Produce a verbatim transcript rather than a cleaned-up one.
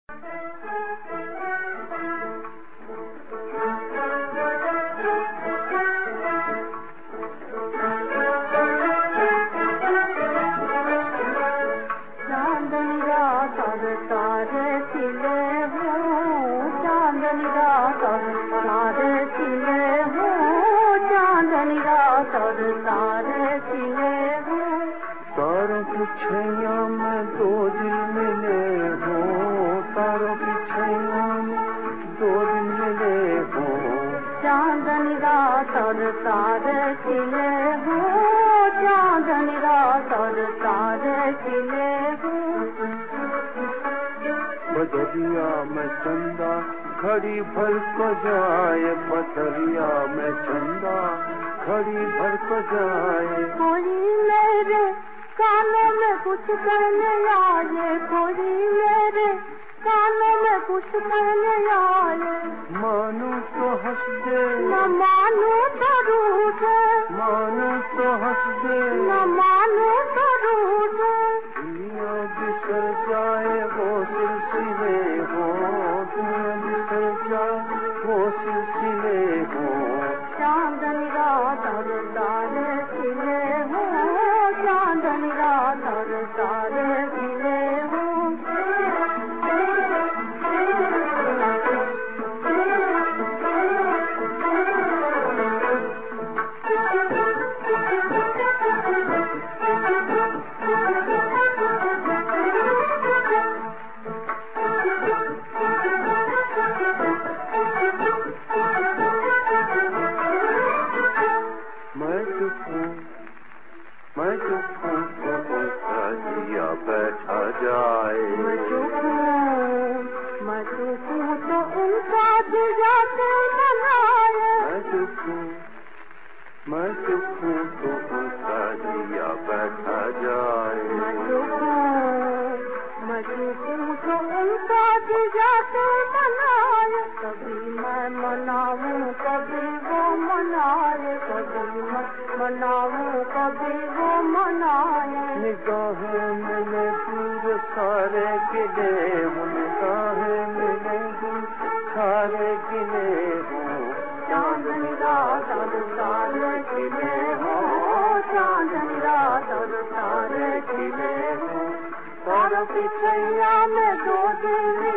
तारों की छैया में दो दिल मिले हो, तारों की छैया में दो दिल मिले हो, चांदनी रात और तारे खिले हो, चांदनी रात और तारे खिले हो। बदरिया में चंदा घड़ी भर को जाए, बदरिया में चंदा घड़ी भर को जाए। कोई मेरे कानों में कुछ कहने आए, कोई मेरे कानों में कुछ कहने आए। मानू तो हंस दे, न मानू तो रूठे, मानू तो हंस दे, न मानू तो रूठे। दुनिया बिसर जाए वो सिलसिले हो, दुनिया बिसर जाए वो सिलसिले हो। चांदनी रात और तारे खिले हो, चांदनी रात और तारे खिले हो। मैं चुप हूँ, मैं चुप हूँ तो उनका जिया बैठा जाए। मैं चुप हूँ, मैं चुप हूँ तो उनका जिया बनाए। मैं चुप हूँ, मैं चुप हूँ तो उनका जिया बैठा जाए। मैं चुप हूँ, मैं चुप हूँ तो उनका जिया बनाए। कभी मैं मनाऊँ कभी वो मनाए, कभी मैं मनाऊँ कभी वो मनाए। निगाहें मिले दूर सारे गिले हो, निगाहें मिले दूर सारे गिले हो। चांदनी रात और तारे खिले हो, चांदनी रात और तारे खिले हो। तारों की छैया में दो दिल